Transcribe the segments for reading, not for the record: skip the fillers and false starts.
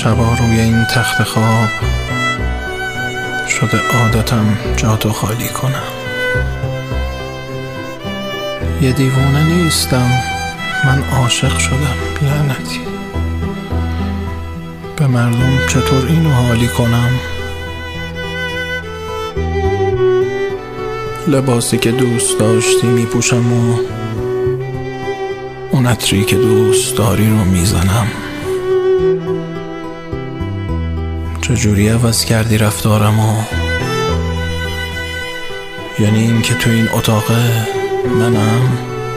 شبا روی این تخت خواب شده عادتم جاتو خالی کنم. یه دیوونه نیستم، من عاشق شدم لعنتی. به مردم چطور اینو حالی کنم؟ لباسی که دوست داشتی میپوشم و اون عطری که دوست داری رو میزنم. چجوری عوض کردی رفتارمو؟ یعنی این که تو این اتاقه منم؟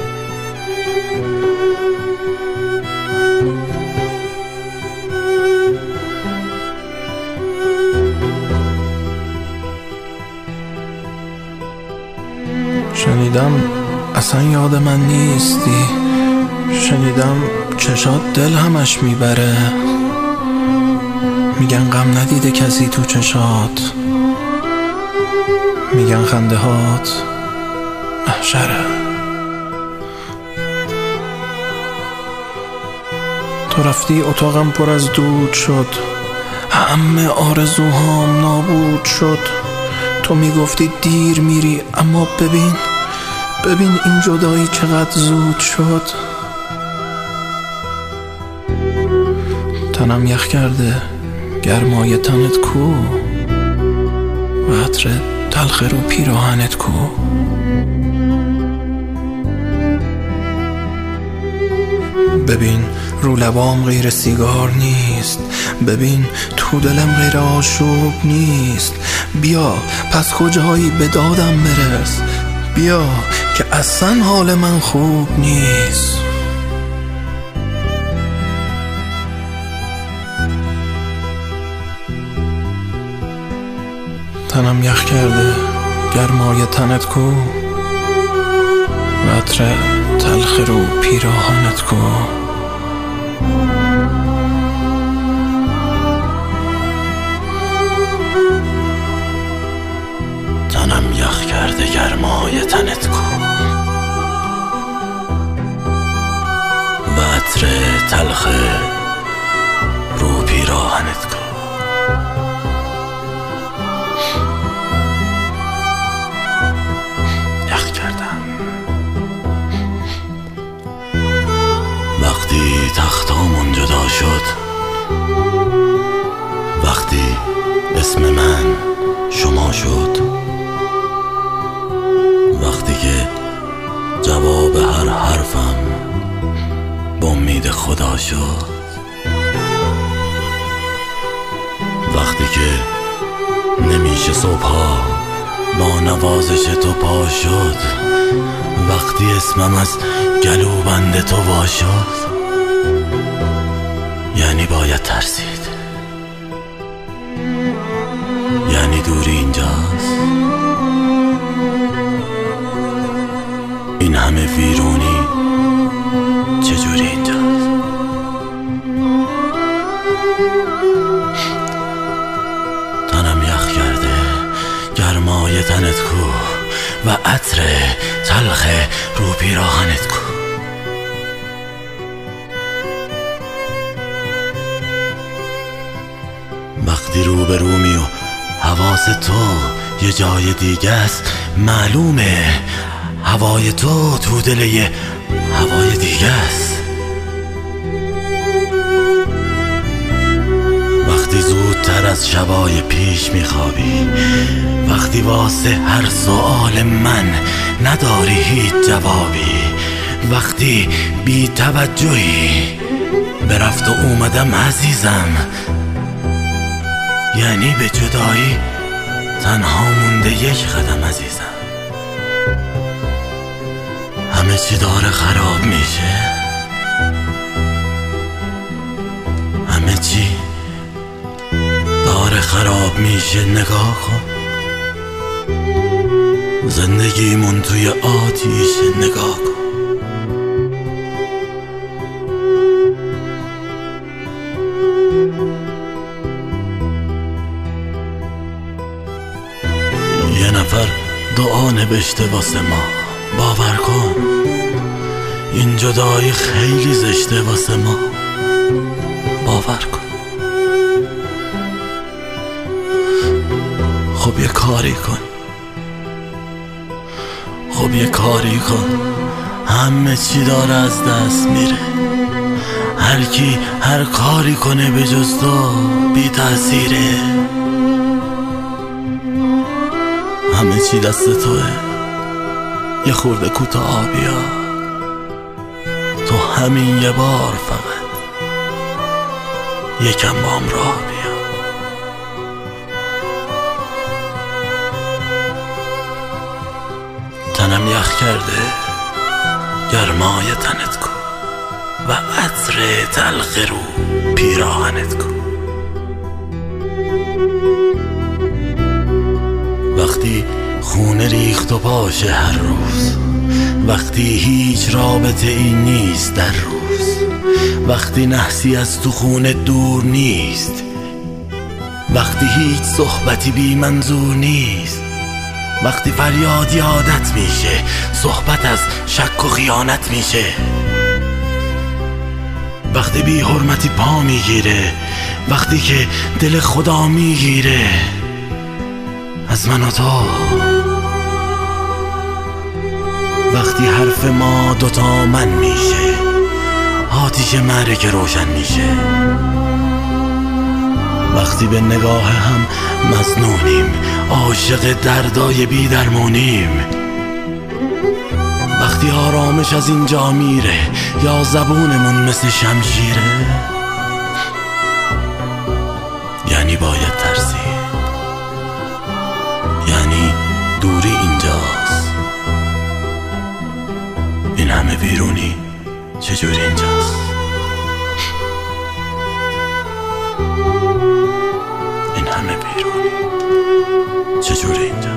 شنیدم اصلا یاد من نیستی، شنیدم چشات دل همش میبره. میگن غم ندیده کسی تو چشات، میگن خنده هات محشره. تو رفتی اتاقم پر از دود شد، همه آرزوهام نابود شد. تو میگفتی دیر میری، اما ببین این جدایی چقدر زود شد. تنم یخ کرده، گرمای تنت کو؟ و عطر تلخ رو پیراهنت کو؟ ببین رو لبام غیر سیگار نیست، ببین تو دلم غیر آشوب نیست. بیا پس کجایی به دادم برس، بیا که اصلا حال من خوب نیست. تنم یخ کرده، گرمای تنت کو؟ و عطر تلخ رو پیراهنت کو؟ تنم یخ کرده، گرمای تنت کو؟ و عطر تلخ رو پیراهنت کو؟ وقتی تختامون جدا شد، وقتی اسم من شما شد، وقتی که جواب هر حرفم با امید خدا شد، وقتی که نمیشه صبحها با نوازش تو پا شد، وقتی اسمم از گلو بند تو وا شد، یعنی باید ترسید، یعنی دوری اینجاست. این همه ویرونی چجوری اینجاست؟ تنم یخ کرده، گرمای تنت کو؟ و عطر تلخ رو پیراهنت کو؟ وقتی رو به رومی و حواس تو یه جای دیگه است، معلومه هوای تو دل یه هوای دیگه است. وقتی زودتر از شبای پیش میخوابی، وقتی واسه هر سؤال من نداری هیچ جوابی، وقتی بی توجهی به رفت و اومدم عزیزم، یعنی به جدایی تنها مونده یک قدم عزیزم. همه چی داره خراب میشه، همه چی داره خراب میشه. نگاه کن، زندگیمون توی آتیشه. نگاه کن، یه نفر دعا نوشته واسه ما، باور کن این جدایی خیلی زشته واسه ما، باور کن. خب یه کاری کن، خب یه کاری کن، همه چی داره از دست میره. هر کی هر کاری کنه به جز تو بی تأثیره. همه چی دست توه، یه خورده کوتاه بیا، تو همین یه بار فقط یکم بام راه بیا. تنم یخ کرده، گرمای تنت کن و عطر تلخ رو پیراهنت کن. وقتی خونه ریخت و پاشه هر روز، وقتی هیچ رابطه ای نیست در روز، وقتی نحسی از تو خونه دور نیست، وقتی هیچ صحبتی بی منظور نیست، وقتی فریاد یادت میشه، صحبت از شک و خیانت میشه، وقتی بی حرمتی پا میگیره، وقتی که دل خدا میگیره از من و تو، وقتی حرف ما دوتا من میشه، آتیش مرگ روشن میشه، وقتی به نگاه هم مظنونیم، عاشق دردای بی درمونیم، وقتی آرامش از اینجا میره یا زبونمون مثل شمشیره، یعنی باید ترسید، یعنی دوری اینجاست. این همه بیرونی چجوری اینجاست؟ این همه بیرونی چجوری اینجاست؟